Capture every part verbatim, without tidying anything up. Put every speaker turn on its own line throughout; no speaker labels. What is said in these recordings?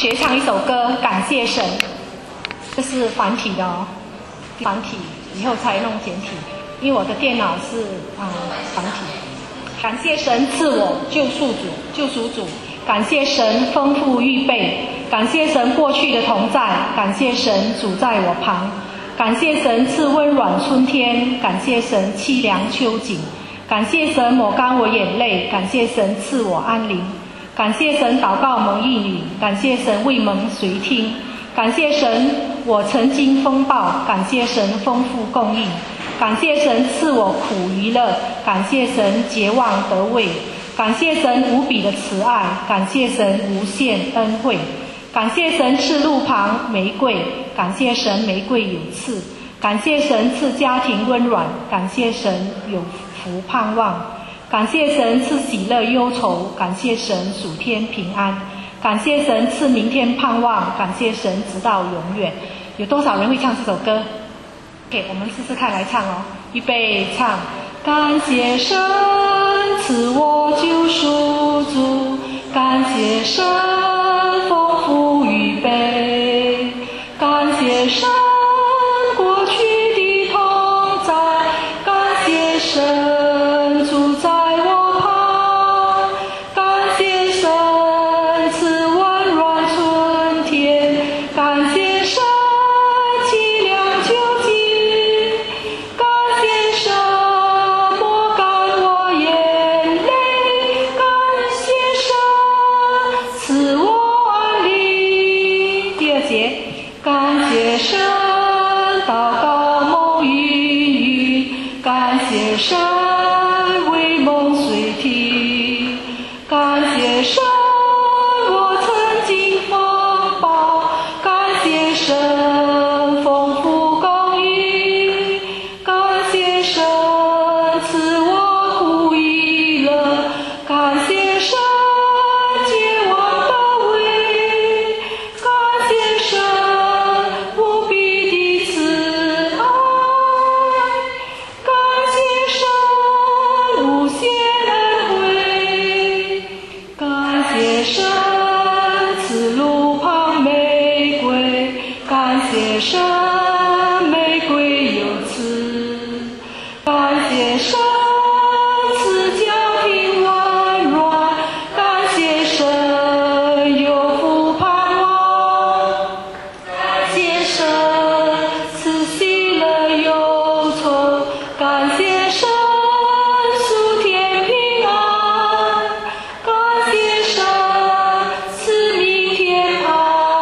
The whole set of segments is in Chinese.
学唱一首歌，感谢神。这是繁体的哦，繁体以后才弄简体，因为我的电脑是啊、呃、繁体。感谢神赐我救赎主，救赎主。感谢神丰富预备，感谢神过去的同在，感谢神主在我旁，感谢神赐温软春天，感谢神凄凉秋景，感谢神抹干我眼泪，感谢神赐我安宁，感谢神祷告蒙应允，感谢神未蒙垂听，感谢神我曾经风暴，感谢神丰富供应，感谢神赐我苦娱乐，感谢神绝望得慰，感谢神无比的慈爱，感谢神无限恩惠，感谢神赐路旁玫瑰，感谢神玫瑰有刺，感谢神赐家庭温暖，感谢神有福盼望，感谢神赐喜乐忧愁，感谢神属天平安，感谢神赐明天盼望，感谢神直到永远。有多少人会唱这首歌？ OK， 我们试试看来唱哦。预备唱。感谢神赐我救赎主，感谢神丰富预备，感谢神过去的同在，感谢神主在我旁，感谢神赐温暖春天，感谢神凄凉秋景，感谢神抹干我眼泪，感谢神赐我安宁。第二节，感谢神祷告蒙应允，感谢神为梦随听，感谢神我曾经风暴，感谢神丰富供应，感谢神赐我苦娱乐，感谢神绝望的慰，感谢神无比的慈爱，感谢神无限恩惠，感谢神赐路旁玫瑰，感谢神玫瑰有刺，感谢神赐家庭温暖，感谢神有福盼望，感谢神赐喜乐忧愁，感谢神属天平安，感谢神赐明天盼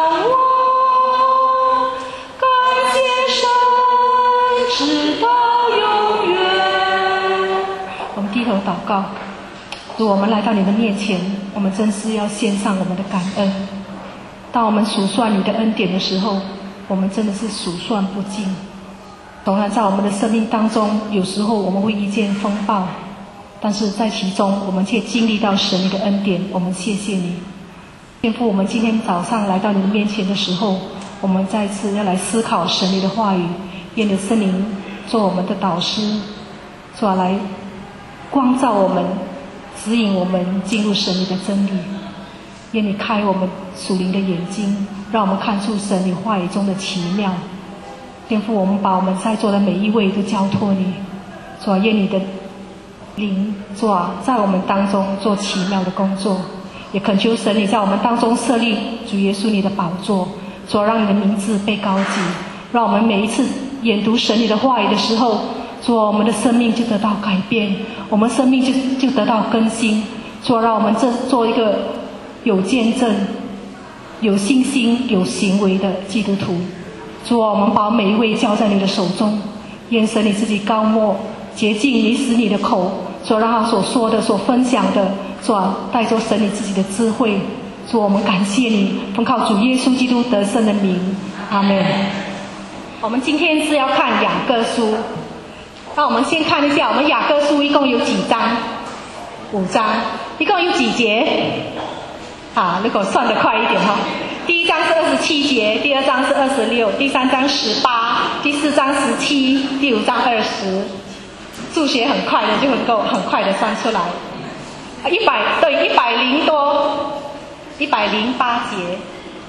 望，感谢神直到永远。我们低头祷告，主，我们来到你的面前，我们真是要献上我们的感恩。当我们数算你的恩典的时候，我们真的是数算不尽。当然在我们的生命当中，有时候我们会遇见风暴，但是在其中我们却经历到神你的恩典，我们谢谢你。天父，我们今天早上来到你的面前的时候，我们再次要来思考神你的话语，愿你的圣灵做我们的导师，主啊，来光照我们，指引我们进入神你的真理。愿你开我们属灵的眼睛，让我们看出神你话语中的奇妙。天父，我们把我们在座的每一位都交托你，主啊，愿你的灵，主啊，在我们当中做奇妙的工作，也恳求神你在我们当中设立主耶稣你的宝座，主啊，让你的名字被高举，让我们每一次研读神你的话语的时候，主啊，我们的生命就得到改变，我们生命就就得到更新。主啊，让我们这做一个有见证、有信心、有行为的基督徒。主啊，我们把每一位交在你的手中，愿神你自己高抹洁净你，使你的口所让他所说的、所分享的，主啊，带着神你自己的智慧。主，我们感谢你，奉靠主耶稣基督得胜的名，阿们。我们今天是要看雅各书，那我们先看一下，我们雅各书一共有几章？五章，一共有几节？啊，如果算得快一点哈，第一章是二十七节，第二章是二十六，第三章十八，第四章十七，第五章二十。数学很快的就能够很快的算出来。一百对一百零多，一百零八节，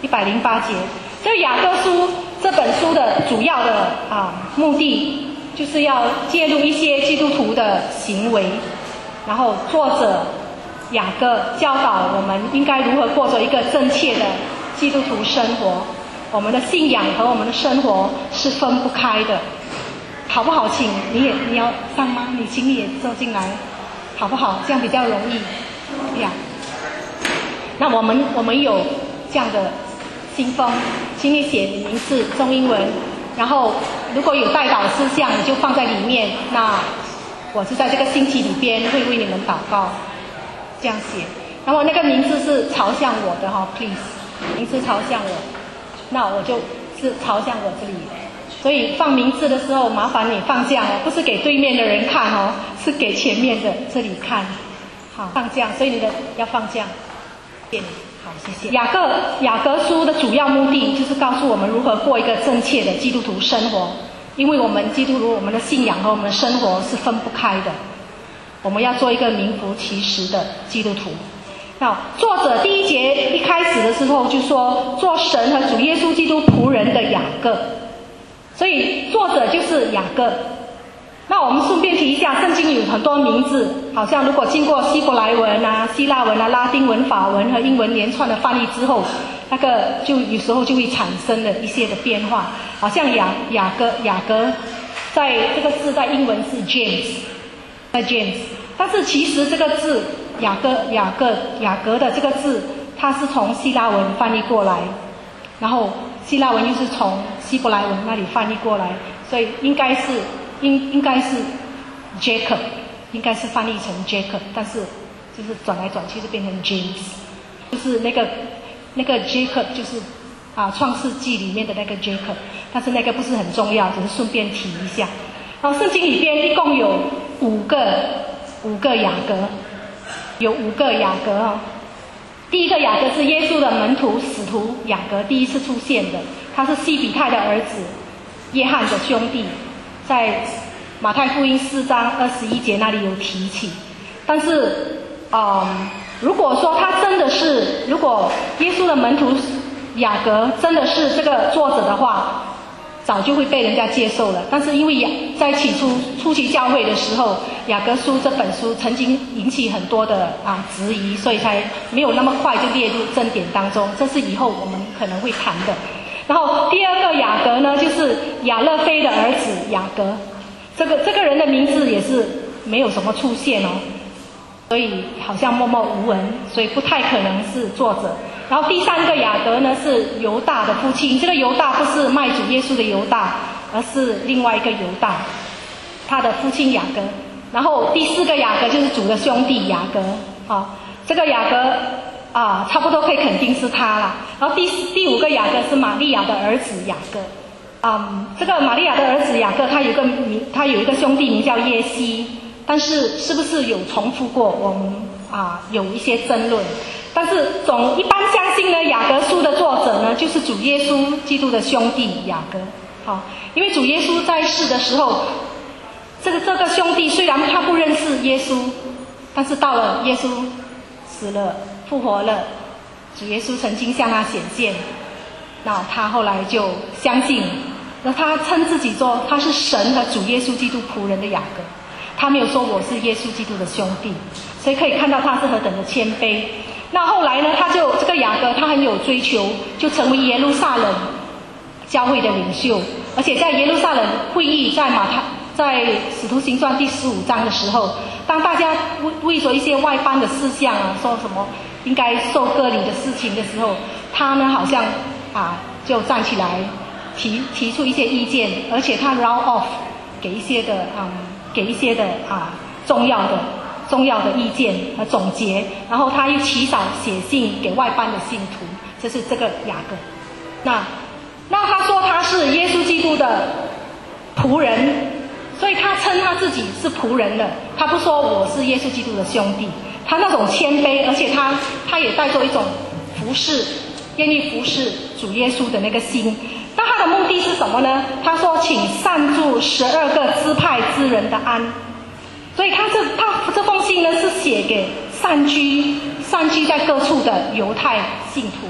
一百零八节。这雅各书这本书的主要的啊目的，就是要介入一些基督徒的行为，然后作者雅各教导我们应该如何过着一个正确的基督徒生活。我们的信仰和我们的生活是分不开的，好不好？请你也你要上吗？你请你也坐进来，好不好？这样比较容易呀。那我们我们有这样的信封，请你写你名字中英文，然后如果有代祷事项，你就放在里面。那我是在这个星期里边会为你们祷告，这样写。然后那个名字是朝向我的哈 ，please， 名字朝向我。那我就是朝向我这里，所以放名字的时候，麻烦你放这样哦，不是给对面的人看哦，是给前面的这里看。好，放这样，所以你的要放这样。谢谢你，好，谢谢。雅各雅各书的主要目的就是告诉我们如何过一个正确的基督徒生活，因为我们基督徒我们的信仰和我们的生活是分不开的，我们要做一个名副其实的基督徒。那作者第一节一开始的时候就说做神和主耶稣基督仆人的雅各，所以作者就是雅各。那我们顺便提一下，圣经有很多名字，好像如果经过希伯来文啊、希腊文啊、拉丁文、法文和英文连串的翻译之后，那个就有时候就会产生了一些的变化。好像雅雅各雅各在这个字在英文是 James， 在 James， 但是其实这个字雅各雅各雅各的这个字，它是从希腊文翻译过来，然后希腊文又是从希伯来文那里翻译过来，所以应该是应应该是 Jacob， 应该是翻译成 Jacob， 但是就是转来转去就变成 James， 就是那个那个 Jacob 就是啊创世纪里面的那个 Jacob， 但是那个不是很重要，只是顺便提一下。然后圣经里边一共有五个五个雅各。有五个雅各哦，第一个雅各是耶稣的门徒使徒雅各第一次出现的，他是西比泰的儿子，约翰的兄弟，在马太福音四章二十一节那里有提起。但是，嗯，如果说他真的是，如果耶稣的门徒雅各真的是这个作者的话，早就会被人家接受了。但是因为雅在起初初期教会的时候，雅各书这本书曾经引起很多的啊质疑，所以才没有那么快就列入正典当中。这是以后我们可能会谈的。然后第二个雅各呢，就是亚勒菲的儿子雅各，这个这个人的名字也是没有什么出现哦，所以好像默默无闻，所以不太可能是作者。然后第三个雅各呢是犹大的父亲，这个犹大不是卖主耶稣的犹大，而是另外一个犹大，他的父亲雅各。然后第四个雅各就是主的兄弟雅各，啊，这个雅各啊差不多可以肯定是他啦。然后第第五个雅各是玛利亚的儿子雅各，嗯，这个玛利亚的儿子雅各他有一个名，他有一个兄弟名叫耶西，但是是不是有重复过，我们啊有一些争论。但是总一般相信呢，雅各书的作者呢就是主耶稣基督的兄弟雅各，好，因为主耶稣在世的时候，这个这个兄弟虽然他不认识耶稣，但是到了耶稣死了复活了，主耶稣曾经向他显现，那他后来就相信，那他称自己说他是神和主耶稣基督仆人的雅各，他没有说我是耶稣基督的兄弟，所以可以看到他是何等的谦卑。那后来呢，他就这个雅各他很有追求，就成为耶路撒冷教会的领袖，而且在耶路撒冷会议，在马太在使徒行传第十五章的时候，当大家为着一些外邦的事项啊，说什么应该受割礼的事情的时候，他呢好像啊就站起来提提出一些意见，而且他 round off 给一些的嗯给一些的啊重要的重要的意见和总结，然后他又起草写信给外邦的信徒，这是这个雅各。那那他说他是耶稣基督的仆人，所以他称他自己是仆人了，他不说我是耶稣基督的兄弟，他那种谦卑，而且他他也带着一种服侍，愿意服侍主耶稣的那个心。那他的目的是什么呢？他说请善祝十二个支派之人的安。所以他这他这封信呢是写给散居散居在各处的犹太信徒。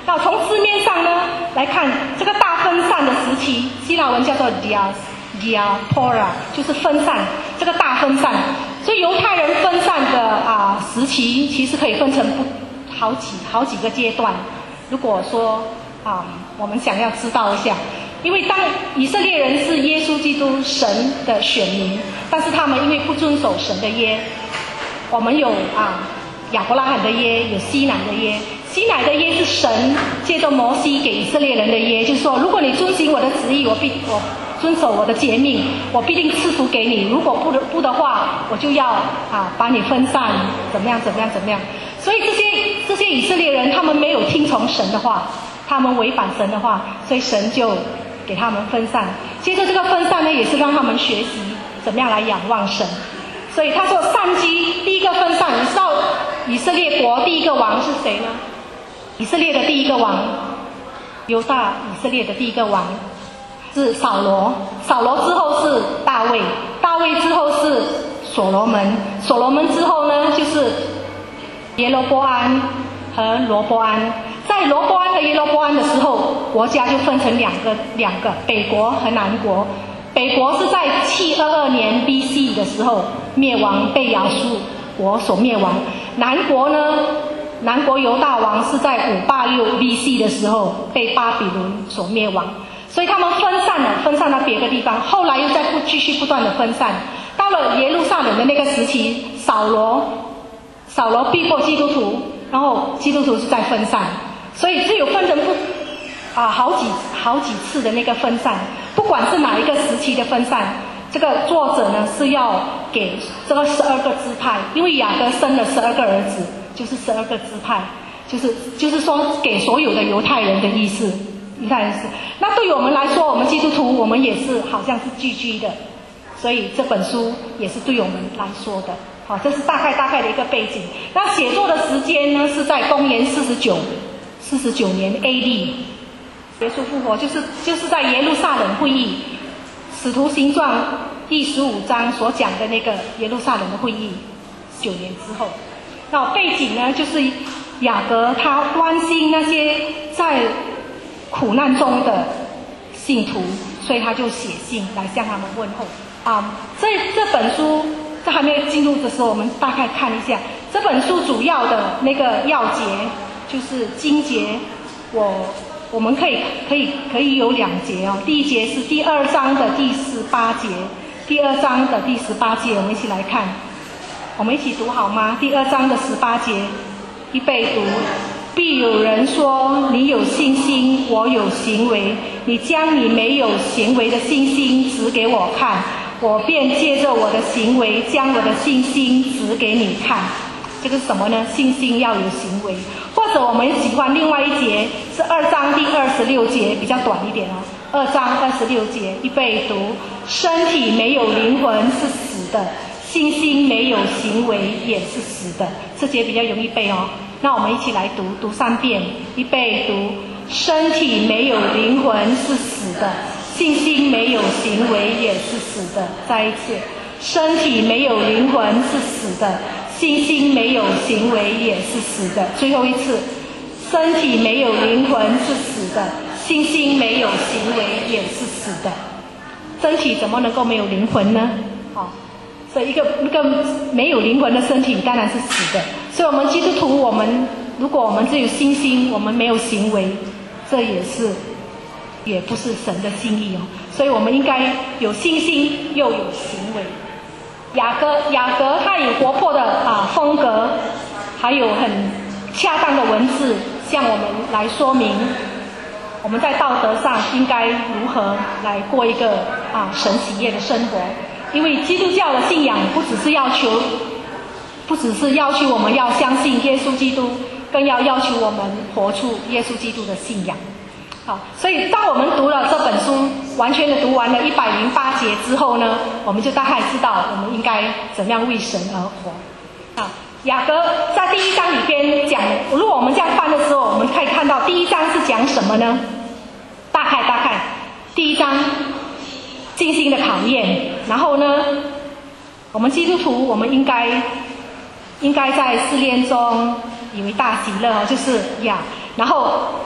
那从字面上呢来看，这个大分散的时期，希腊文叫做 diaspora， 就是分散，这个大分散。所以犹太人分散的啊时期，其实可以分成不好几好几个阶段。如果说啊，我们想要知道一下，因为当以色列人是耶稣基督神的选民，但是他们因为不遵守神的约，我们有啊亚伯拉罕的约，有西乃的约。西乃的约是神借着摩西给以色列人的约，就是说，如果你遵行我的旨意，我必我遵守我的诫命，我必定赐福给你。如果不不的话，我就要啊把你分散，怎么样怎么样怎么样。所以这些这些以色列人，他们没有听从神的话，他们违反神的话，所以神就给他们分散。接着这个分散呢，也是让他们学习怎么样来仰望神。所以他说散基第一个分散，你知道以色列国第一个王是谁呢？以色列的第一个王，犹大以色列的第一个王是扫罗，扫罗之后是大卫，大卫之后是所罗门，所罗门之后呢就是耶罗波安和罗波安。在罗波安和耶罗波安的时候，国家就分成两个两个北国和南国。北国是在七二二年 B C 的时候灭亡，被亚述国所灭亡。南国呢，南国犹大王是在五八六 B C 的时候被巴比伦所灭亡。所以他们分散了，分散到别的地方，后来又在不继续不断的分散。到了耶路撒冷的那个时期，扫罗扫罗逼迫基督徒，然后基督徒是在分散，所以就有分成不啊好几好几次的那个分散。不管是哪一个时期的分散，这个作者呢是要给这个十二个支派，因为雅各生了十二个儿子，就是十二个支派，就是就是说给所有的犹太人的意思。犹太人是，那对于我们来说，我们基督徒，我们也是好像是聚居的，所以这本书也是对我们来说的。好，这是大概大概的一个背景。那写作的时间呢是在公元四十九四十九年 A D。耶稣复活就是就是在耶路撒冷会议，使徒行传第十五章所讲的那个耶路撒冷的会议，九年之后。那背景呢，就是雅各他关心那些在苦难中的信徒，所以他就写信来向他们问候。啊，这这本书在还没有进入的时候，我们大概看一下这本书主要的那个要节，就是经节，我。我们可以可以可以有两节哦，第一节是第二章的第十八节，第二章的第十八节，我们一起来看，我们一起读好吗？第二章的十八节，预备读。必有人说，你有信心，我有行为，你将你没有行为的信心指给我看，我便借着我的行为将我的信心指给你看。这个是什么呢？信心要有行为。或者我们喜欢另外一节是二章第二十六节，比较短一点哦。二章二十六节，预备读。身体没有灵魂是死的，信心没有行为也是死的。这节比较容易背哦。那我们一起来读，读三遍，预备读。身体没有灵魂是死的，信心没有行为也是死的。再一次，身体没有灵魂是死的，信心没有行为也是死的。最后一次，身体没有灵魂是死的，信心没有行为也是死的。身体怎么能够没有灵魂呢？好，所以一个一个没有灵魂的身体当然是死的。所以我们基督徒，我们如果我们只有信心，我们没有行为，这也是也不是神的心意哦。所以我们应该有信心又有行为。雅各雅各他有活泼的啊风格，还有很恰当的文字，向我们来说明我们在道德上应该如何来过一个啊神喜悦的生活。因为基督教的信仰不只是要求，不只是要求我们要相信耶稣基督，更要要求我们活出耶稣基督的信仰。好，所以当我们读了这本书，完全的读完了一百零八节之后呢，我们就大概知道我们应该怎么样为神而活。好，雅各在第一章里边讲，如果我们这样翻的时候，我们可以看到第一章是讲什么呢？大概大概，第一章信心的考验，然后呢，我们基督徒我们应该应该在试炼中以为大喜乐，就是呀，然后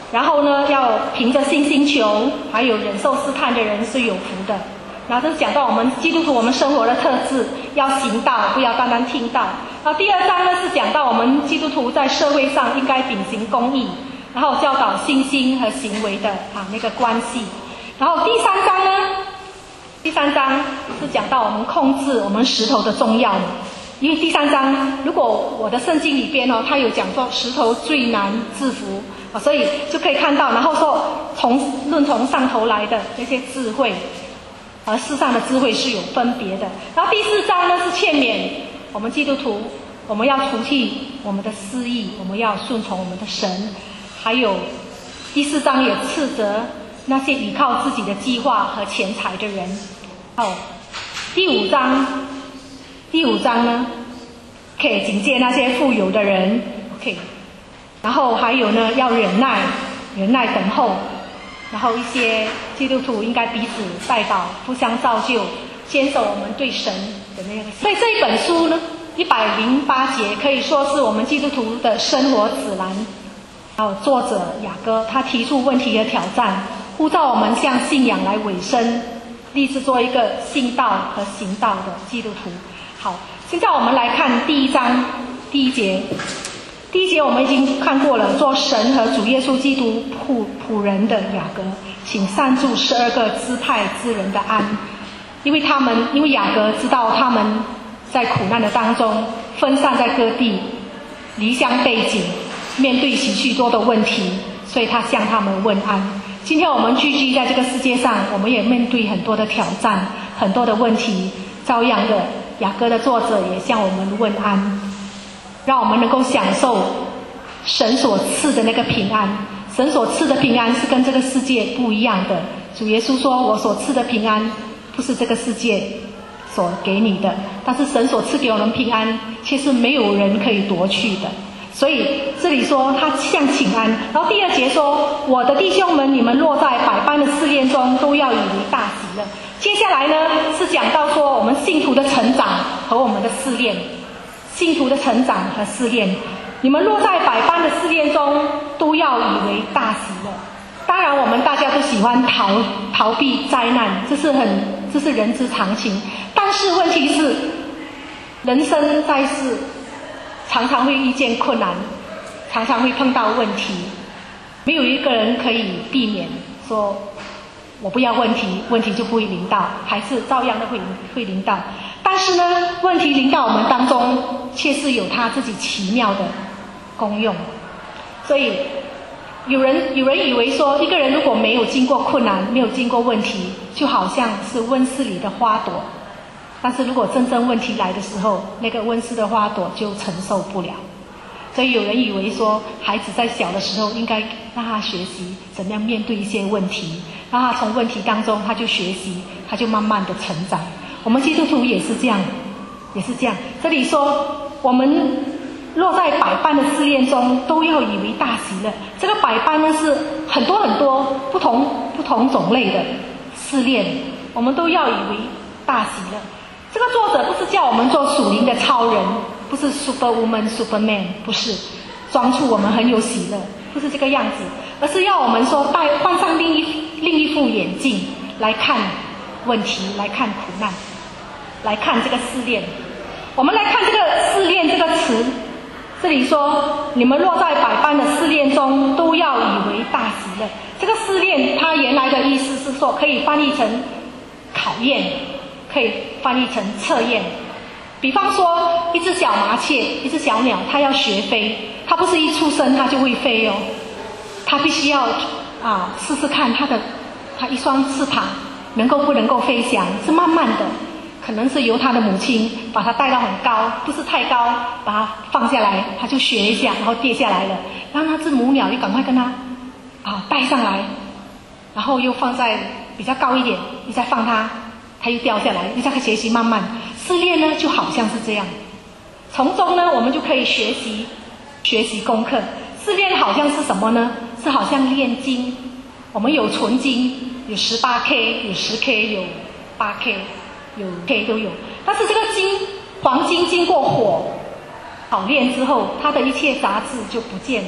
然后呢，要凭着信心求，还有忍受试探的人是有福的。然后这是讲到我们基督徒我们生活的特质，要行道，不要单单听道。然后第二章呢是讲到我们基督徒在社会上应该秉行公义，然后教导信心和行为的啊那个关系。然后第三章呢，第三章是讲到我们控制我们石头的重要。因为第三章，如果我的圣经里边哦，它有讲说石头最难制服啊，所以就可以看到，然后说从论从上头来的那些智慧，而世上的智慧是有分别的。然后第四章呢是劝勉我们基督徒，我们要除去我们的私意，我们要顺从我们的神。还有第四章也斥责那些依靠自己的计划和钱财的人。哦，第五章。第五章呢，可以警戒那些富有的人 ，OK， 然后还有呢，要忍耐，忍耐等候，然后一些基督徒应该彼此代祷，互相造就，坚守我们对神的那个。所以这一本书呢，一百零八节可以说是我们基督徒的生活指南。然后作者雅各他提出问题和挑战，呼召我们向信仰来委身，立志做一个信道和行道的基督徒。好，现在我们来看第一章第一节。第一节我们已经看过了，做神和主耶稣基督仆仆人的雅各，请善祝十二个支派之人的安，因为他们因为雅各知道他们在苦难的当中分散在各地，离乡背井，面对许许多的问题，所以他向他们问安。今天我们聚集在这个世界上，我们也面对很多的挑战，很多的问题，照样的雅各的作者也向我们问安，让我们能够享受神所赐的那个平安。神所赐的平安是跟这个世界不一样的。主耶稣说，我所赐的平安不是这个世界所给你的，但是神所赐给我们平安却是没有人可以夺去的。所以这里说他向请安。然后第二节说，我的弟兄们，你们落在百般的试炼中，都要以为大喜乐。接下来呢是讲到说我们信徒的成长和我们的试炼，信徒的成长和试炼。你们落在百般的试炼中，都要以为大喜乐。当然我们大家都喜欢逃逃避灾难，这是很这是人之常情。但是问题是，人生在世常常会遇见困难，常常会碰到问题，没有一个人可以避免说我不要问题，问题就不会临到，还是照样的会会临到。但是呢，问题临到我们当中，却是有它自己奇妙的功用。所以有人有人以为说，一个人如果没有经过困难，没有经过问题，就好像是温室里的花朵。但是如果真正问题来的时候，那个温室的花朵就承受不了。所以有人以为说，孩子在小的时候应该让他学习怎么样面对一些问题，让他从问题当中他就学习，他就慢慢的成长。我们基督徒也是这样，也是这样。这里说我们落在百般的试炼中，都要以为大喜乐。这个百般呢是很多很多不同不同种类的试炼，我们都要以为大喜乐。这个作者不是叫我们做属灵的超人，不是 Superwoman、Superman， 不是装出我们很有喜乐，不是这个样子，而是要我们说戴换上另一另一副眼镜来看问题，来看苦难，来看这个试炼。我们来看这个试炼这个词，这里说你们落在百般的试炼中，都要以为大喜乐。这个试炼它原来的意思是说，可以翻译成考验，可以翻译成测验。比方说一只小麻雀，一只小鸟，它要学飞，它不是一出生它就会飞哦，它必须要啊试试看它的它一双翅膀能够不能够飞翔，是慢慢的，可能是由它的母亲把它带到很高，不是太高，把它放下来，它就学一下，然后跌下来了，然后那只母鸟又赶快跟它啊带上来，然后又放在比较高一点，你再放它，它又掉下来，你再学习慢慢试炼呢，就好像是这样，从中呢我们就可以学习学习功课。试炼好像是什么呢？是好像炼金，我们有纯金，有 十八K， 有 十K， 有 八K， 有 K 都有。但是这个金黄金经过火烤炼之后，它的一切杂质就不见了，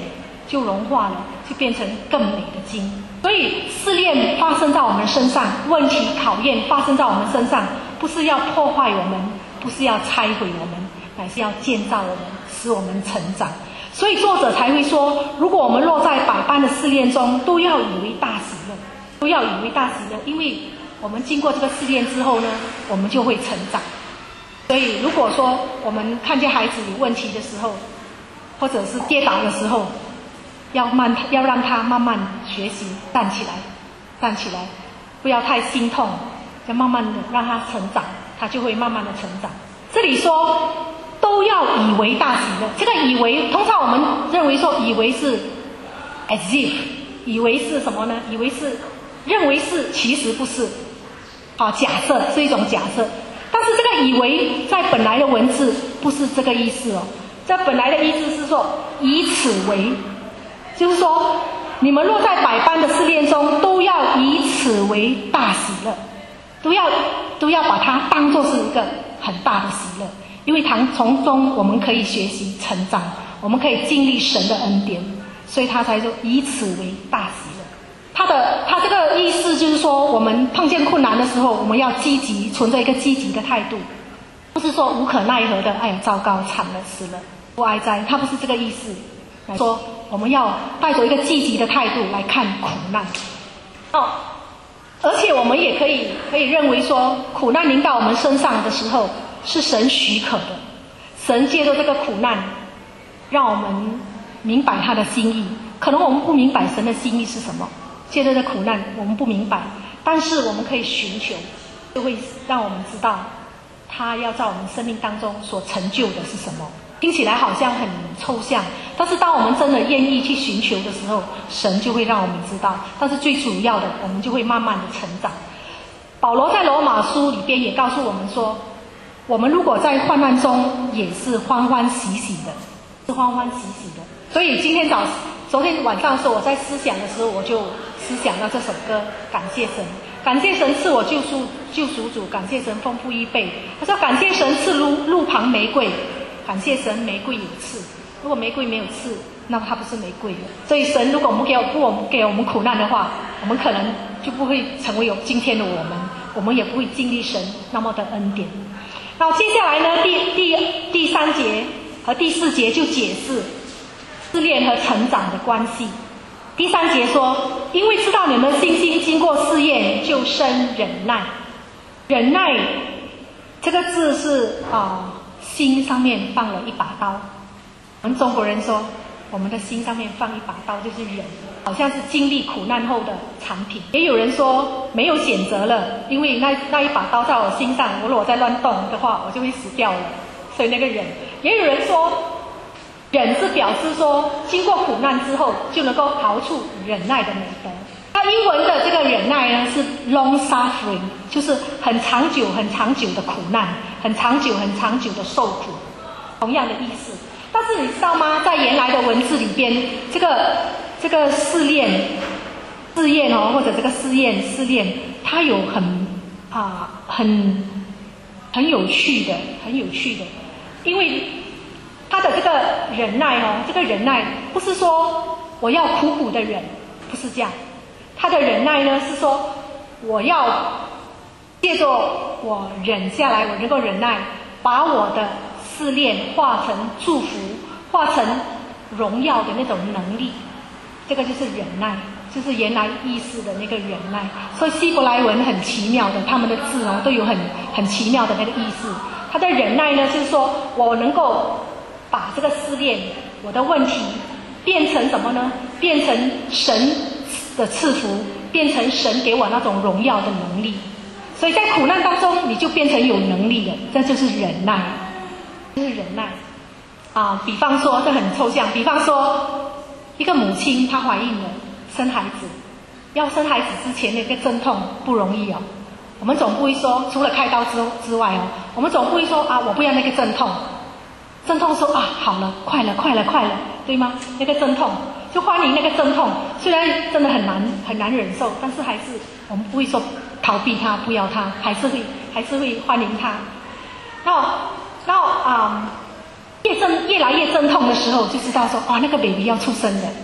就融化了，就变成更美的金。所以试炼发生在我们身上，问题考验发生在我们身上，不是要破坏我们，不是要拆毁我们，乃是要建造我们，使我们成长。所以作者才会说，如果我们落在百般的试炼中，都要以为大喜乐，都要以为大喜乐，因为我们经过这个试炼之后呢，我们就会成长。所以如果说我们看见孩子有问题的时候，或者是跌倒的时候，要慢要让他慢慢学习站起来，站起来，不要太心痛，要慢慢的让他成长，他就会慢慢的成长。这里说都要以为大喜乐，这个以为通常我们认为说以为是 as if， 以为是什么呢？以为是认为是，其实不是，好，假设是一种假设。但是这个以为在本来的文字不是这个意思哦，这本来的意思是说以此为，就是说你们落在百般的试炼中，都要以此为大喜乐，都要都要把它当作是一个很大的喜乐，因为从中我们可以学习成长，我们可以经历神的恩典，所以他才说以此为大喜乐。他的他这个意思就是说，我们碰见困难的时候，我们要积极，存着一个积极的态度，不是说无可奈何的，哎呀糟糕惨了死了不哀哉，他不是这个意思。来说我们要带着一个积极的态度来看苦难哦，而且我们也可以可以认为说，苦难临到我们身上的时候是神许可的，神借着这个苦难让我们明白他的心意。可能我们不明白神的心意是什么，借着这苦难我们不明白，但是我们可以寻求，就会让我们知道他要在我们生命当中所成就的是什么。听起来好像很抽象，但是当我们真的愿意去寻求的时候，神就会让我们知道。但是最主要的，我们就会慢慢的成长。保罗在罗马书里边也告诉我们说，我们如果在患难中也是欢欢喜喜的，是欢欢喜喜的。所以今天早昨天晚上的时候，我在思想的时候，我就思想到这首歌，感谢神，感谢神赐我救赎救赎主，感谢神丰富预备。他说感谢神赐路路旁玫瑰，感谢神玫瑰有刺，如果玫瑰没有刺，那么它不是玫瑰了。所以神如果不给我不给我们苦难的话，我们可能就不会成为有今天的我们，我们也不会经历神那么的恩典。然后接下来呢，第第第三节和第四节就解释试炼和成长的关系。第三节说，因为知道你们的信心经过试验，就生忍耐。忍耐这个字是啊、呃，心上面放了一把刀。我们中国人说，我们的心上面放一把刀就是忍，好像是经历苦难后的产品。也有人说没有选择了，因为那那一把刀在我心上，我如果再乱动的话，我就会死掉了，所以那个忍。也有人说忍是表示说经过苦难之后就能够逃出忍耐的美德。那英文的这个忍耐呢是 long suffering， 就是很长久很长久的苦难，很长久很长久的受苦，同样的意思。但是你知道吗，在原来的文字里边，这个这个试炼试验哦，或者这个试验试炼，它有很啊很很有趣的很有趣的，因为他的这个忍耐哦，这个忍耐不是说我要苦苦的忍，不是这样。他的忍耐呢是说，我要借着我忍下来，我能够忍耐，把我的试炼化成祝福，化成荣耀的那种能力。这个就是忍耐，就是原来意思的那个忍耐。所以希伯来文很奇妙的，他们的字哦都有很很奇妙的那个意思。他的忍耐呢，就是说我能够把这个试炼，我的问题变成什么呢？变成神的赐福，变成神给我那种荣耀的能力。所以在苦难当中，你就变成有能力了，这就是忍耐，这是忍耐啊。比方说，这很抽象。比方说，一个母亲她怀孕了，生孩子，要生孩子之前的一个阵痛不容易哦。我们总不会说，除了开刀之之外哦，我们总不会说啊，我不要那个阵痛。阵痛说啊，好了，快了，快了，快了，对吗？那个阵痛就欢迎那个阵痛，虽然真的很难很难忍受，但是还是我们不会说逃避它，不要它，还是会还是会欢迎它。然后然后啊、嗯，越阵越来越阵痛的时候，就知道说啊，那个 baby 要出生了，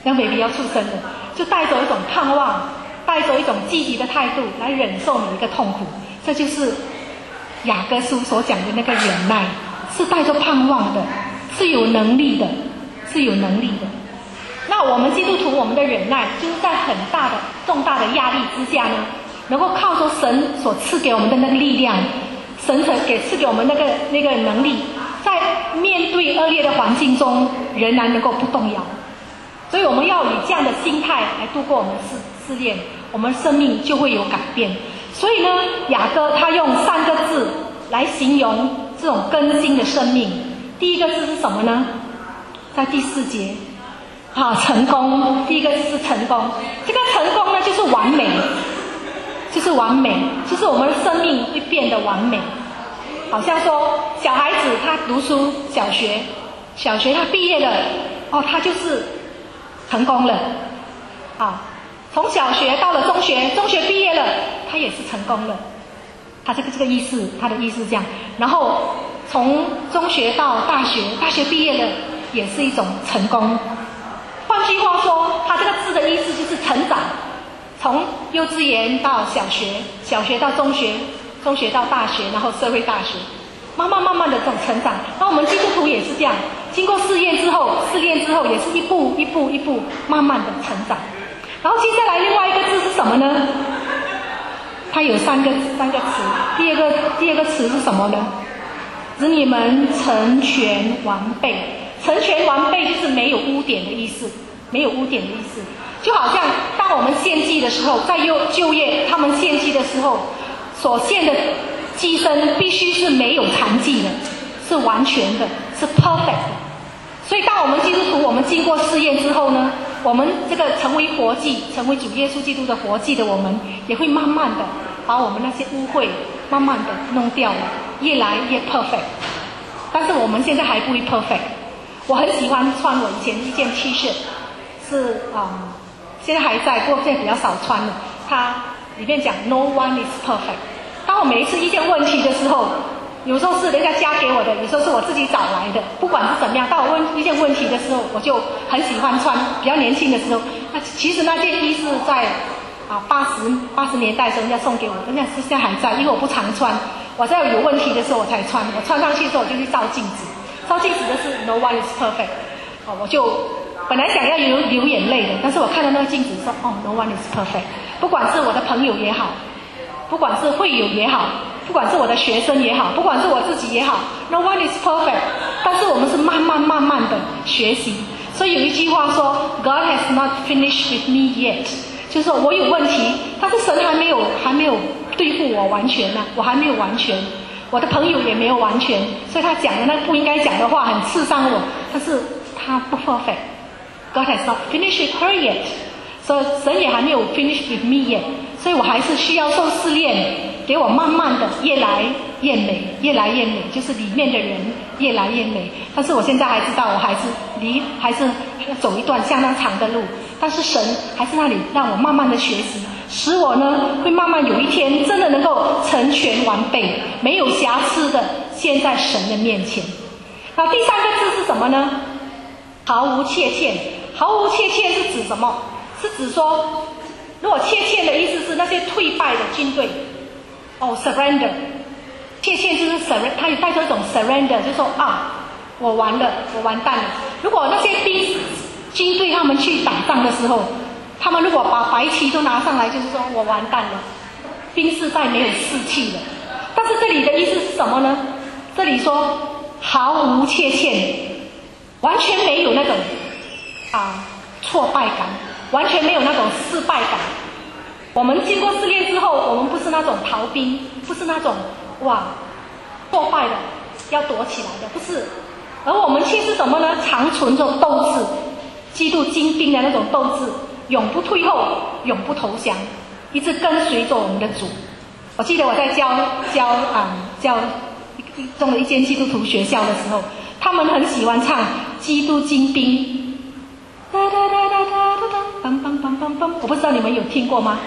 那 baby 要出生的，就带着一种盼望，带着一种积极的态度来忍受每一个痛苦。这就是雅各书所讲的那个忍耐，是带着盼望的，是有能力的，是有能力的。那我们基督徒，我们的忍耐就是在很大的重大的压力之下呢，能够靠着神所赐给我们的那个力量，神曾给赐给我们那个那个能力，在面对恶劣的环境中仍然能够不动摇。所以我们要以这样的心态来度过我们试试炼，我们生命就会有改变。所以呢，雅各他用三个字来形容这种更新的生命。第一个字是什么呢？在第四节，啊，成功。第一个字是成功。这个成功呢，就是完美，就是完美，就是我们的生命会变得完美。好像说，小孩子他读书，小学，小学他毕业了，哦，他就是成功了，啊，从小学到了中学，中学毕业了，他也是成功了。他这个这个意思，他的意思是这样。然后从中学到大学，大学毕业了，也是一种成功。换句话说，他这个字的意思就是成长，从幼稚园到小学，小学到中学，中学到大学，然后社会大学，慢慢慢慢的这种成长。那我们基督徒也是这样，经过试验之后，试炼之后，也是一步一步一步慢慢的成长。然后接下来另外一个字是什么呢？它有三个三个词。第二个第二个词是什么呢？使你们成全完备。成全完备就是没有污点的意思，没有污点的意思。就好像当我们献祭的时候，在幼就业他们献祭的时候，所献的祭牲必须是没有残疾的，是完全的，是 perfect 的。所以当我们基督徒，我们经过试验之后呢，我们这个成为活祭，成为主耶稣基督的活祭的我们，也会慢慢的把我们那些污秽慢慢的弄掉了，越来越 perfect。但是我们现在还不会 perfect。我很喜欢穿我以前一件 T 恤，是啊、嗯，现在还在，不过现在比较少穿了。它里面讲 No one is perfect。当我每一次遇见问题的时候，有时候是人家加给我的，有时候是我自己找来的，不管是怎么样，当我问遇见问题的时候，我就很喜欢穿。比较年轻的时候，那其实那件衣是在啊八十八十年代的时候人家送给我的，人家现在还在，因为我不常穿，我在有问题的时候我才穿。我穿上去之后我就去照镜子。照镜子的是 No one is perfect， 哦，我就本来想要流流眼泪的，但是我看到那个镜子说，哦 No one is perfect。不管是我的朋友也好，不管是会友也好，不管是我的学生也好，不管是我自己也好 ，No one is perfect。但是我们是慢慢慢慢的学习，所以有一句话说 ，God has not finished with me yet， 就是说我有问题，但是神还没有还没有对付我完全呢、啊，我还没有完全。我的朋友也没有完全，所以他讲的那不应该讲的话很刺伤我，但是他不 perfect。 God has not finished with her yet， 所以神也还没有 finish with me yet， 所以我还是需要受试炼，给我慢慢的越来越美，越来越美，就是里面的人越来越美。但是我现在还知道我还是离还是要走一段相当长的路，但是神还是那里让我慢慢的学习，使我呢会慢慢有一天真的能够成全完备，没有瑕疵的现在神的面前。那第三个字是什么呢？毫无缺欠。毫无缺欠是指什么？是指说，如果缺欠的意思是那些退败的军队，哦 surrender， 缺欠就是 surrender， 它有带着一种 surrender， 就是说啊，我完了，我完蛋了。如果那些兵军队他们去打仗的时候，他们如果把白旗都拿上来，就是说我完蛋了，兵士再没有士气了。但是这里的意思是什么呢？这里说毫无缺欠，完全没有那种啊挫败感，完全没有那种失败感。我们经过试炼之后，我们不是那种逃兵，不是那种哇挫败的要躲起来的，不是。而我们却是什么呢？常存着斗志，基督精兵的那种斗志，永不退后，永不投降，一直跟随着我们的主。我记得我在教教啊、嗯、教中的一间基督徒学校的时候，他们很喜欢唱基督精兵，哒哒哒哒哒哒哒，梆梆梆梆梆。我不知道你们有听过吗？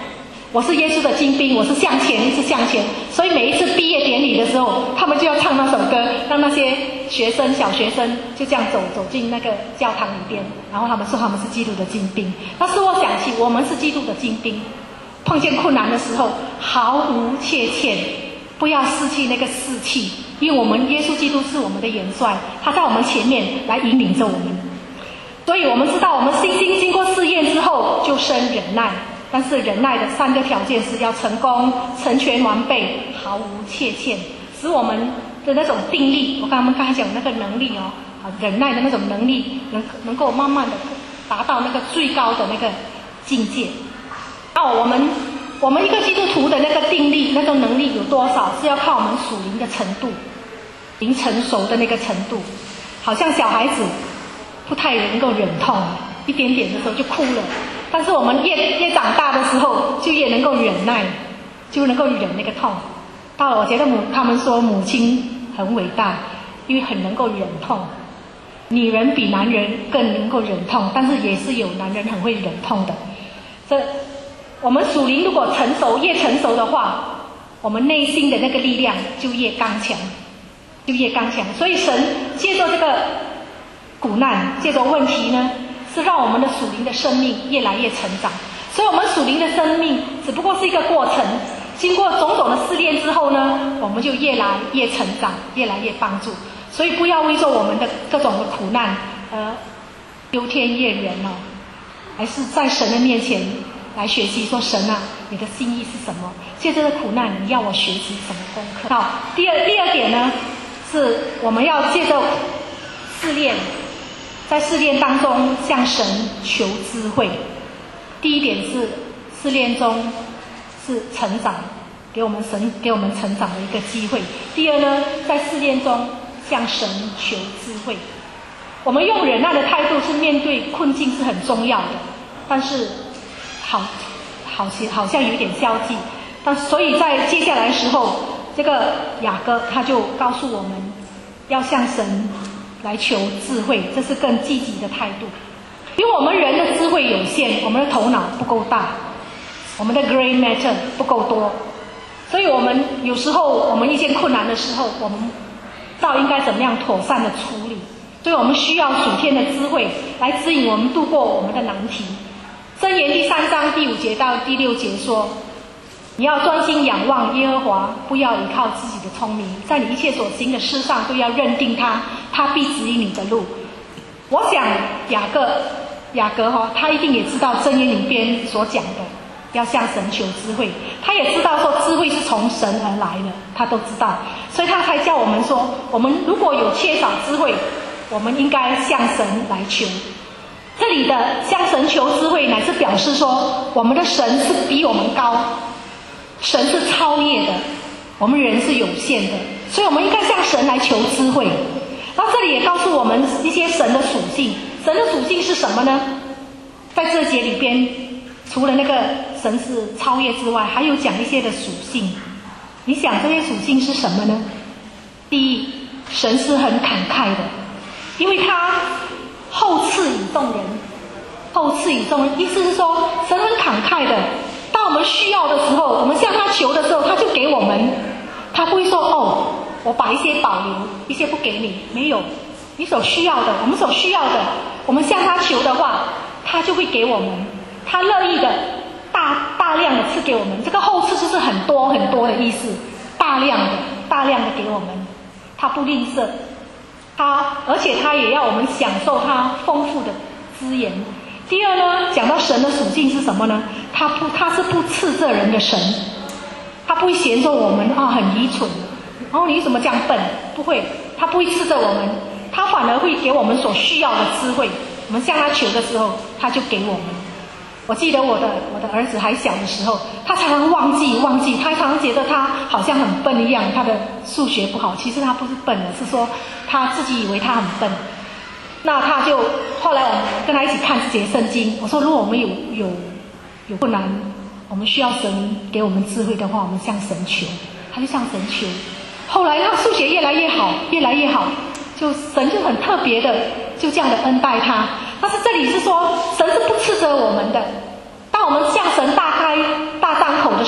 我是耶稣的精兵，我是向前，一直向前。所以每一次毕业典礼的时候，他们就要唱那首歌，让那些学生、小学生就这样走走进那个教堂里边，然后他们说他们是基督的精兵。那使我想起，我们是基督的精兵，碰见困难的时候毫无怯怯，不要失去那个士气，因为我们耶稣基督是我们的元帅，他在我们前面来引领着我们。所以我们知道，我们信心经过试验之后就生忍耐。但是忍耐的三个条件是要成功、成全完备、毫无缺欠，使我们的那种定力，我刚刚刚才讲那个能力哦，啊，忍耐的那种能力，能能够慢慢的达到那个最高的那个境界。哦，我们我们一个基督徒的那个定力、那个能力有多少，是要靠我们属灵的程度，灵成熟的那个程度。好像小孩子不太能够忍痛，一点点的时候就哭了。但是我们越越长大的时候，就越能够忍耐，就能够忍那个痛。到了，我觉得母他们说母亲很伟大，因为很能够忍痛。女人比男人更能够忍痛，但是也是有男人很会忍痛的。这我们属灵如果成熟，越成熟的话，我们内心的那个力量就越刚强，就越刚强。所以神借着这个苦难，借着问题呢，是让我们的属灵的生命越来越成长。所以我们属灵的生命只不过是一个过程，经过种种的试炼之后呢，我们就越来越成长，越来越帮助。所以不要为着我们的各种的苦难而忧天怨人哦，还是在神的面前来学习说，神啊，你的心意是什么？借着这个苦难，你要我学习什么功课？好，第二第二点呢，是我们要借着试炼，在试炼当中向神求智慧。第一点是试炼中是成长，给我们神给我们成长的一个机会。第二呢，在试炼中向神求智慧。我们用忍耐的态度是面对困境是很重要的，但是好好像好像有点消极。但所以在接下来的时候，这个雅各他就告诉我们要向神来求智慧，这是更积极的态度。因为我们人的智慧有限，我们的头脑不够大，我们的 gray matter 不够多，所以我们有时候我们遇见困难的时候，我们不知道应该怎么样妥善的处理，所以我们需要属天的智慧来指引我们度过我们的难题。箴言第三章第五节到第六节说，你要专心仰望耶和华，不要依靠自己的聪明，在你一切所行的事上都要认定他，他必指引你的路。我想雅各雅各哈、哦，他一定也知道箴言里边所讲的要向神求智慧，他也知道说智慧是从神而来的，他都知道，所以他才叫我们说，我们如果有缺少智慧，我们应该向神来求。这里的向神求智慧，乃是表示说，我们的神是比我们高，神是超越的，我们人是有限的，所以我们应该向神来求智慧。然后这里也告诉我们一些神的属性，神的属性是什么呢？在这节里边，除了那个神是超越之外，还有讲一些的属性。你想这些属性是什么呢？第一，神是很慷慨的，因为他厚赐与众人，厚赐与众人，意思是说神很慷慨的，当我们需要的时候，我们向他求的时候，他就给我们，他不会说哦，我把一些保留，一些不给你，没有，你所需要的，我们所需要的，我们向他求的话，他就会给我们，他乐意的大大量的赐给我们。这个厚赐就是很多很多的意思，大量的大量的给我们，他不吝啬，他而且他也要我们享受他丰富的资源。第二呢，讲到神的属性是什么呢？他不他是不斥责人的神，他不会嫌说我们啊、哦、很愚蠢，然后你怎么这样笨？不会，他不会斥责我们，他反而会给我们所需要的智慧。我们向他求的时候，他就给我们。我记得我的我的儿子还小的时候，他常常忘记忘记，他常常觉得他好像很笨一样，他的数学不好，其实他不是笨的，是说他自己以为他很笨。那他就后来我们跟他一起看这节圣经，我说如果我们有有有困难，我们需要神给我们智慧的话，我们向神求，他就向神求。后来他数学越来越好，越来越好，就神就很特别的就这样的恩待他。但是这里是说神是不斥责我们的，当我们向神大开大张口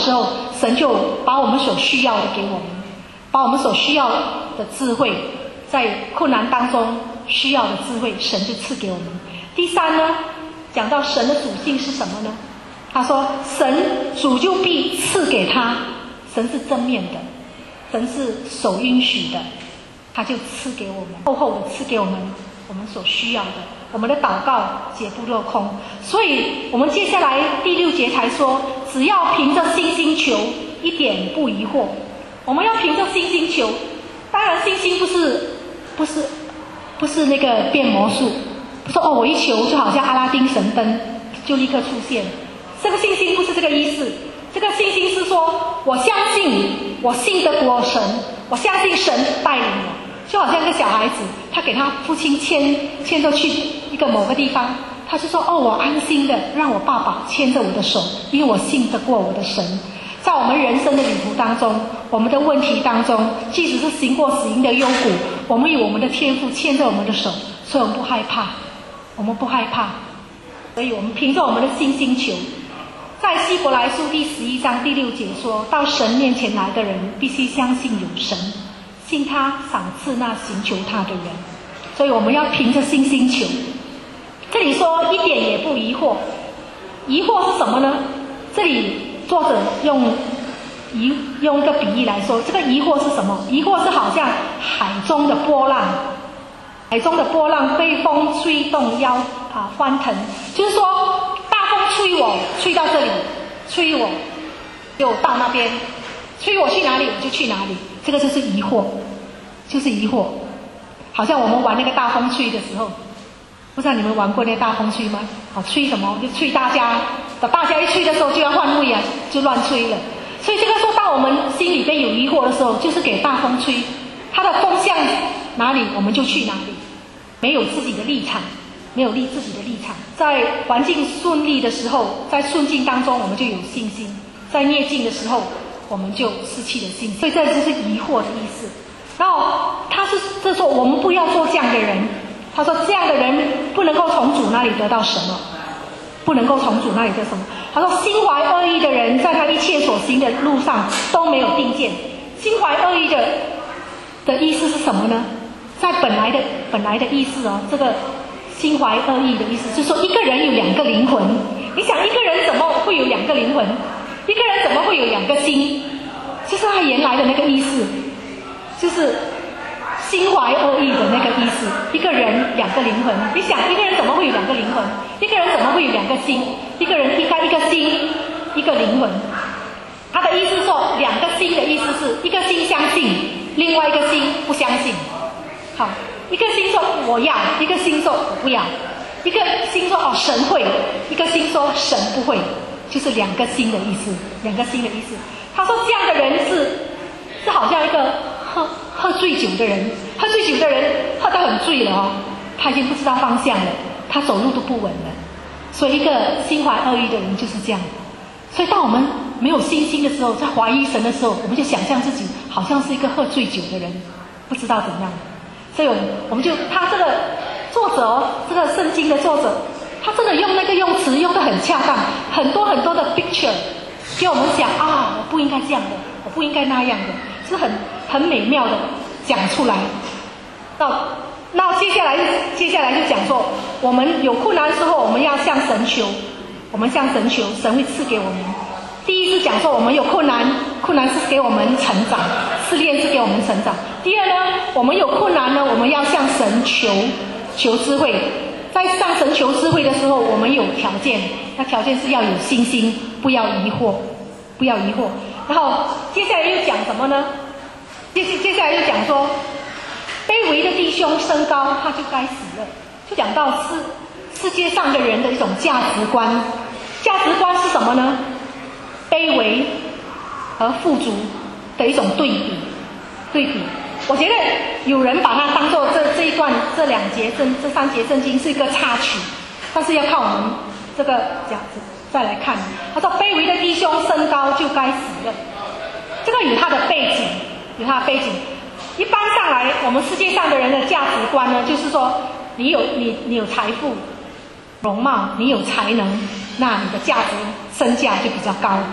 时候，神就把我们所需要的给我们，把我们所需要的智慧，在困难当中需要的智慧，神就赐给我们。第三呢，讲到神的属性是什么呢？他说神主就必赐给他，神是正面的，神是手允许的，他就赐给我们，厚厚的赐给我们我们所需要的，我们的祷告绝不落空。所以我们接下来第六节才说，只要凭着信心求，一点不疑惑。我们要凭着信心求，当然信心不是不是不是那个变魔术，不是哦我一求就好像阿拉丁神灯就立刻出现，这个信心不是这个意思。这个信心是说，我相信，我信得过神，我相信神带领我，就好像一个小孩子，他给他父亲牵牵着去一个某个地方，他就说哦，我安心的让我爸爸牵着我的手，因为我信得过我的神。在我们人生的旅途当中，我们的问题当中，即使是行过死荫的幽谷，我们有我们的天父牵着我们的手，所以我们不害怕，我们不害怕，所以我们凭着我们的信心求。在希伯来书第十一章第六节说，到神面前来的人必须相信有神，信他赏赐那寻求他的人。所以我们要凭着信心求。这里说一点也不疑惑，疑惑是什么呢？这里作者用疑用一个比喻来说，这个疑惑是什么？疑惑是好像海中的波浪，海中的波浪被风吹动腰啊翻腾，就是说大风吹我，吹到这里，吹我就到那边，吹我去哪里我就去哪里，这个就是疑惑，就是疑惑。好像我们玩那个大风吹的时候，不知道你们玩过那个大风吹吗？好，吹什么就吹大家，等大家一吹的时候就要换位啊，就乱吹了。所以这个说当我们心里边有疑惑的时候，就是给大风吹，它的风向哪里我们就去哪里，没有自己的立场，没有立自己的立场。在环境顺利的时候，在顺境当中我们就有信心，在逆境的时候我们就失去了信心。所以这就是疑惑的意思。然后他是这说我们不要做这样的人，他说这样的人不能够从主那里得到什么，不能够从主那里得什么。他说心怀恶意的人在他一切所行的路上都没有定见。心怀恶意的的意思是什么呢？在本来的本来的意思哦，这个心怀恶意的意思就是说一个人有两个灵魂。你想一个人怎么会有两个灵魂？一个人怎么会有两个心？就是他原来的那个意思，就是心怀恶意的那个意思。一个人两个灵魂，你想一个人怎么会有两个灵魂？一个人怎么会有两个心？一个人一个一个心，一个灵魂。他的意思说，两个心的意思是一个心相信，另外一个心不相信。好，一个心说我要，一个心说我不要，一个心说哦神会，一个心说神不会，就是两个心的意思，两个心的意思。他说这样的人是是好像一个喝喝醉酒的人，喝醉酒的人喝得很醉了哦，他已经不知道方向了，他走路都不稳了。所以一个心怀恶意的人就是这样。所以当我们没有信心的时候，在怀疑神的时候，我们就想象自己好像是一个喝醉酒的人，不知道怎样。所以我们我们就他这个作者哦，这个圣经的作者，他真的用那个用词用得很恰当，很多很多的 picture 给我们讲啊，我不应该这样的，我不应该那样的，是很很美妙的讲出来。到那接下来接下来就讲说，我们有困难的时候，我们要向神求，我们向神求，神会赐给我们。第一是讲说我们有困难，困难是给我们成长，试炼是给我们成长。第二呢，我们有困难呢，我们要向神求求智慧。在向神求智慧的时候，我们有条件，那条件是要有信心，不要疑惑，不要疑惑。然后接下来又讲什么呢？接接下来又讲说，卑微的弟兄升高，他就该死了。就讲到世世界上的人的一种价值观，价值观是什么呢？卑微和富足的一种对比，对比。我觉得有人把它当作这这一段这两节圣这三节圣经是一个插曲，但是要看我们这个讲再来看。他说卑微的弟兄升高就该死了，这个有他的背景，有他的背景。一般上来，我们世界上的人的价值观呢，就是说你有你你有财富、容貌，你有才能，那你的价值身价就比较高。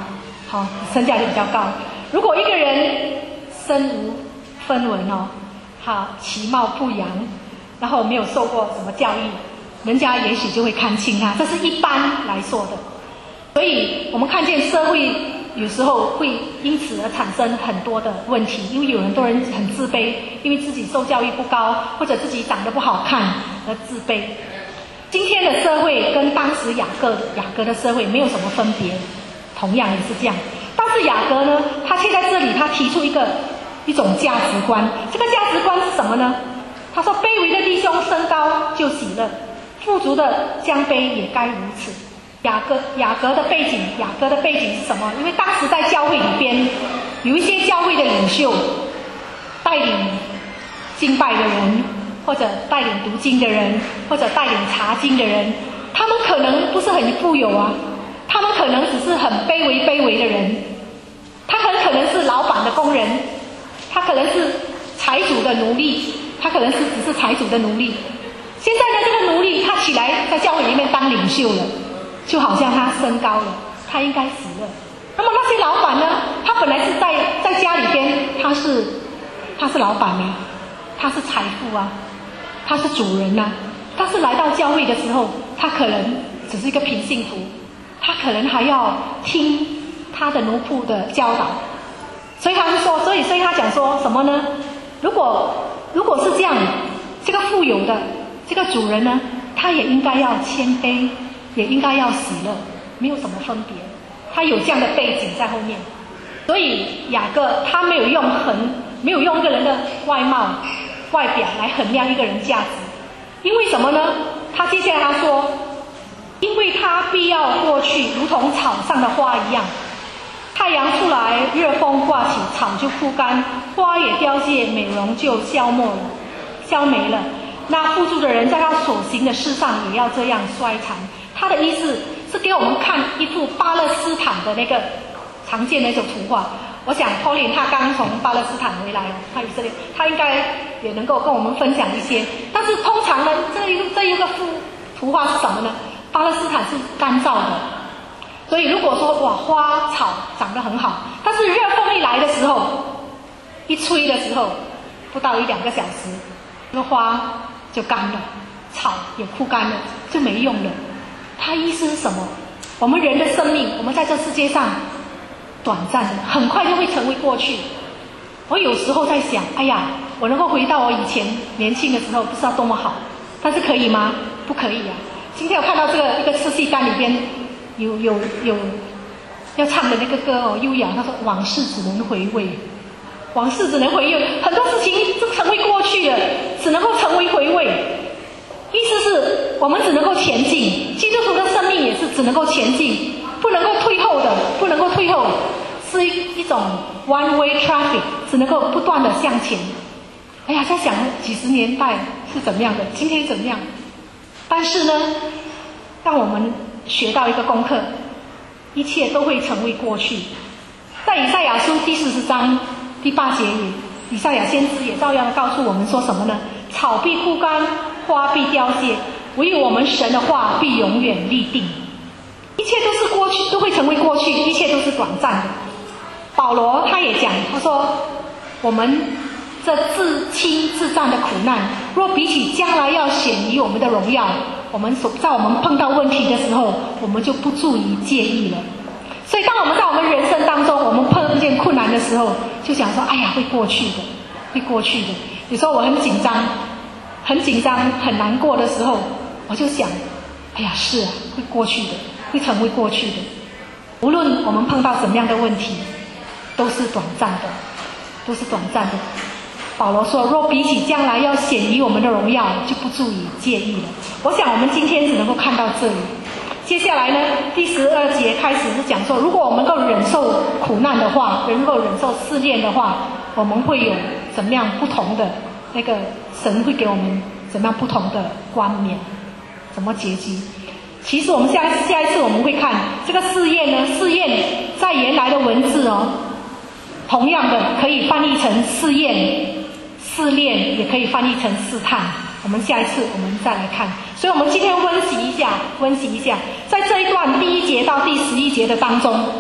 好，身价就比较高。如果一个人身无分文哦，好，其貌不扬，然后没有受过什么教育，人家也许就会看轻他，这是一般来说的。所以我们看见社会有时候会因此而产生很多的问题，因为有很多人很自卑，因为自己受教育不高，或者自己长得不好看而自卑。今天的社会跟当时雅各雅各的社会没有什么分别，同样也是这样。但是雅各呢，他却在这里他提出一个一种价值观，这个价值观是什么呢？他说：卑微的弟兄升高就喜乐，富足的降卑也该如此。雅各雅各的背景，雅各的背景是什么？因为当时在教会里边有一些教会的领袖带领敬拜的人，或者带领读经的人，或者带领查经的人，他们可能不是很富有啊，他们可能只是很卑微卑微的人，他很可能是老板的工人，他可能是财主的奴隶，他可能是只是财主的奴隶。现在呢，这个奴隶他起来在教会里面当领袖了，就好像他升高了，他应该喜乐。那么那些老板呢，他本来是在在家里边，他是他是老板啊，他是财富啊，他是主人啊，但是来到教会的时候，他可能只是一个平信徒，他可能还要听他的奴仆的教导。所以他说，所以所以他讲说什么呢？如果如果是这样，这个富有的这个主人呢，他也应该要谦卑，也应该要喜乐，没有什么分别。他有这样的背景在后面，所以雅各他没有用衡，没有用一个人的外貌、外表来衡量一个人价值。因为什么呢？他接下来他说，因为他必要过去，如同草上的花一样。太阳出来，热风刮起，草就枯干，花也凋谢，美容就消没了，消没了。那富足的人在他所行的事上也要这样衰残。他的意思是给我们看一幅巴勒斯坦的那个常见的那种图画。我想 Pauline 他刚从巴勒斯坦回来哦，他以色列，他应该也能够跟我们分享一些。但是通常呢，这一个这一个幅图画是什么呢？巴勒斯坦是干燥的，所以如果说哇花草长得很好，但是热风一来的时候，一吹的时候，不到一两个小时，那花就干了，草也枯干了，就没用了。他意思是什么？我们人的生命，我们在这世界上短暂的，很快就会成为过去。我有时候在想，哎呀，我能够回到我以前年轻的时候，不知道多么好。但是可以吗？不可以啊。今天我看到这个一个次戏单里边有有有要唱的那个歌哦，优雅，他说往事只能回味，往事只能回味，很多事情就成为过去了，只能够成为回味。意思是我们只能够前进，基督徒的生命也是只能够前进，不能够退后的，不能够退后，是一一种 one way traffic， 只能够不断的向前。哎呀，在想几十年代是怎么样的，今天怎么样？但是呢，让我们学到一个功课，一切都会成为过去。在以赛亚书第四十章第八节里，以赛亚先知也照样告诉我们说什么呢？草必枯干，花必凋谢，唯有我们神的话必永远立定。一切都是过去，都会成为过去，一切都是短暂的。保罗他也讲，他说我们这自轻自战的苦难，若比起将来要显于我们的荣耀，我们所在我们碰到问题的时候，我们就不足以介意了。所以当我们在我们人生当中，我们碰见困难的时候，就想说，哎呀，会过去的，会过去的。有时候我很紧张，很紧张，很难过的时候，我就想，哎呀，是啊，会过去的，会成为过去的。无论我们碰到什么样的问题，都是短暂的，都是短暂的。保罗说，若比起将来要显于我们的荣耀，就不足以介意了。我想我们今天只能够看到这里。接下来呢，第十二节开始是讲说，如果我们能够忍受苦难的话，能够忍受试炼的话，我们会有怎么样不同的那个神会给我们怎么样不同的冠冕，什么结局。其实我们下下一次我们会看这个试验呢，试验在原来的文字哦，同样的可以翻译成试验、试炼，也可以翻译成试探。我们下一次我们再来看。所以我们今天温习一下，温习一下，在这一段第一节到第十一节的当中，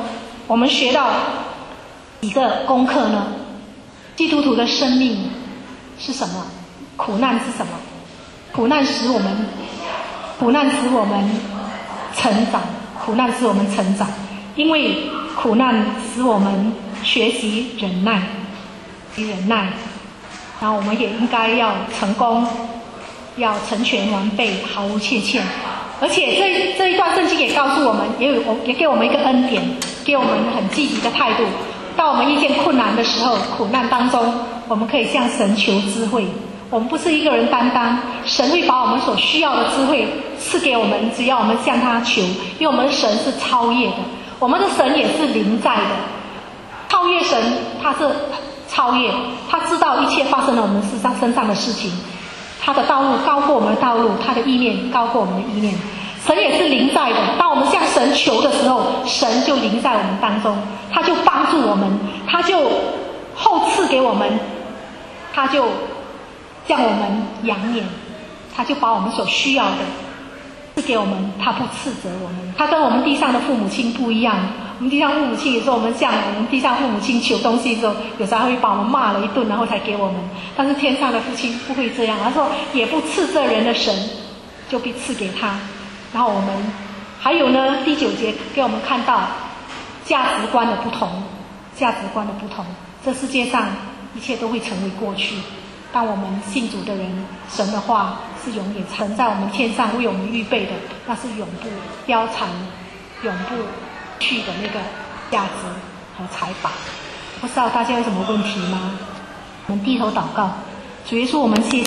我们学到几个功课呢？基督徒的生命是什么？苦难是什么？苦难使我们，苦难使我们成长，苦难使我们成长，因为苦难使我们学习忍耐，忍耐，然后我们也应该要成功，要成全完备，毫无缺欠。而且这这一段圣经也告诉我们，也有也给我们一个恩典，给我们很积极的态度。当我们遇见困难的时候，苦难当中，我们可以向神求智慧。我们不是一个人担当，神会把我们所需要的智慧赐给我们，只要我们向他求。因为我们的神是超越的，我们的神也是临在的。超越神，他是超越，他知道一切发生在我们身上身上的事情。他的道路高过我们的道路，他的意念高过我们的意念。神也是临在的，当我们向神求的时候，神就临在我们当中，他就帮助我们，他就厚赐给我们，他就向我们扬言，他就把我们所需要的赐给我们，他不斥责我们。他跟我们地上的父母亲不一样，我们地上父母亲有时候我们向我们地上父母亲求东西的时候，有时候会把我们骂了一顿，然后才给我们。但是天上的父亲不会这样，他说也不斥责人的神，就必赐给他。然后我们还有呢，第九节给我们看到价值观的不同，价值观的不同，这世界上一切都会成为过去。当我们信主的人，神的话是永远存在我们天上为我们预备的，那是永不凋残、永不去的那个价值和财宝。不知道大家有什么问题吗？我们低头祷告，主耶稣，我们谢谢。